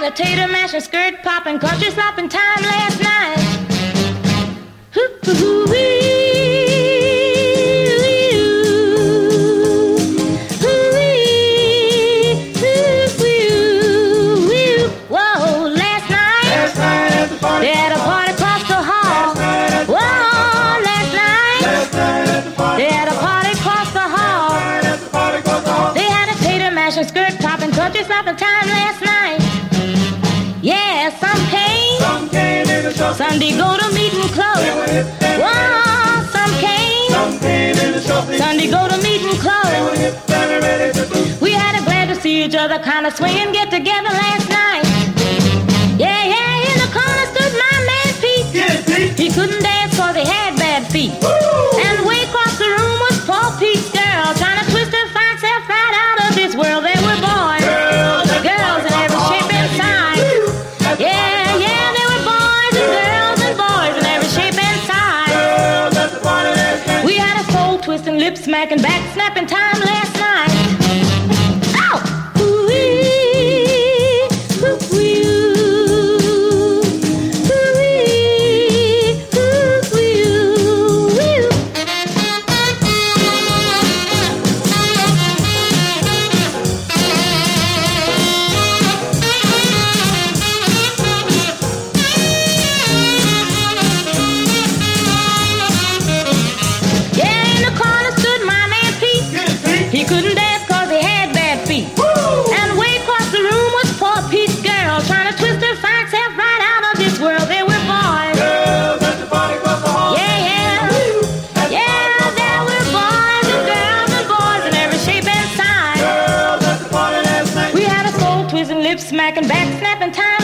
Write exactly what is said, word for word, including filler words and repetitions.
had a tater mashing, skirt popping, country slopping time last night. Hoo-hoo-wee. They had a party across the hall. Whoa, last night. They had a party across the hall. They had a tater mashing, skirt popping, country slopping time last night. Yeah, some came. Some came in the shop. Some did go to meeting clothes. Whoa, some came. Some came in the shop. Some did go to meeting clothes. We had a glad to see each other, kind of swing and get together last night. Yeah, yeah, in the corner stood my man Pete. Yeah, Pete. He couldn't dance cause he had bad feet. Woo! And way across the room was poor Pete's girl, trying to twist her fine self right out of this world. There were boys, Girls, girls in every shape and size. Yeah, yeah, there were boys and girls and boys in every shape and size. Girls at the party last night. We had a soul twisting, lip smacking, back snapping time last night. Ow! Ooh-wee, ooh-wee. He couldn't dance cause he had bad feet. Woo! And way across the room was poor Pete's girl, trying to twist her fine self right out of this world. There were boys. Girls at the party across the hall. Yeah, yeah. Yeah, there were boys and girls and boys in every shape and size. Girls at the party last night. We had a soul twisting, lip smacking, back snapping time